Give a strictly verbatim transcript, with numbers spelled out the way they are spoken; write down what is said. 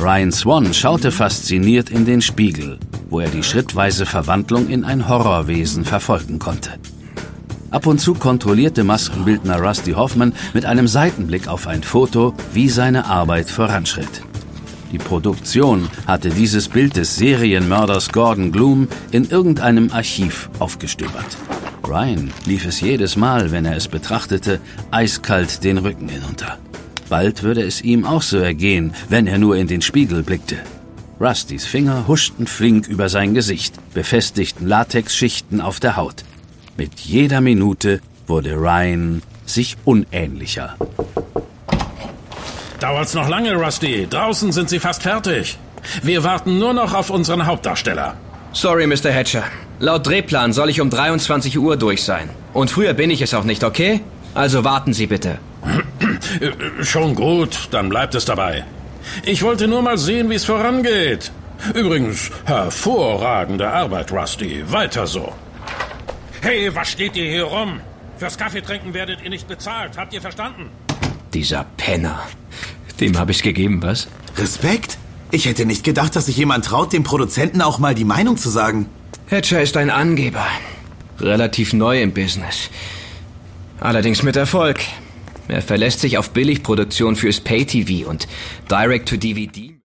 Ryan Swan schaute fasziniert in den Spiegel, wo er die schrittweise Verwandlung in ein Horrorwesen verfolgen konnte. Ab und zu kontrollierte Maskenbildner Rusty Hoffman mit einem Seitenblick auf ein Foto, wie seine Arbeit voranschritt. Die Produktion hatte dieses Bild des Serienmörders Gordon Gloom in irgendeinem Archiv aufgestöbert. Ryan lief es jedes Mal, wenn er es betrachtete, eiskalt den Rücken hinunter. Bald würde es ihm auch so ergehen, wenn er nur in den Spiegel blickte. Rustys Finger huschten flink über sein Gesicht, befestigten Latexschichten auf der Haut. Mit jeder Minute wurde Ryan sich unähnlicher. Dauert's noch lange, Rusty? Draußen sind sie fast fertig. Wir warten nur noch auf unseren Hauptdarsteller. Sorry, Mister Hatcher. Laut Drehplan soll ich um dreiundzwanzig Uhr durch sein. Und früher bin ich es auch nicht, okay? Also warten Sie bitte. Schon gut, dann bleibt es dabei. Ich wollte nur mal sehen, wie es vorangeht. Übrigens, hervorragende Arbeit, Rusty. Weiter so. Hey, was steht ihr hier rum? Fürs Kaffeetrinken werdet ihr nicht bezahlt. Habt ihr verstanden? Dieser Penner. Dem habe ich's gegeben, was? Respekt? Ich hätte nicht gedacht, dass sich jemand traut, dem Produzenten auch mal die Meinung zu sagen. Hatcher ist ein Angeber. Relativ neu im Business. Allerdings mit Erfolg. Er verlässt sich auf Billigproduktion fürs Pay-T V und Direct-to-D V D.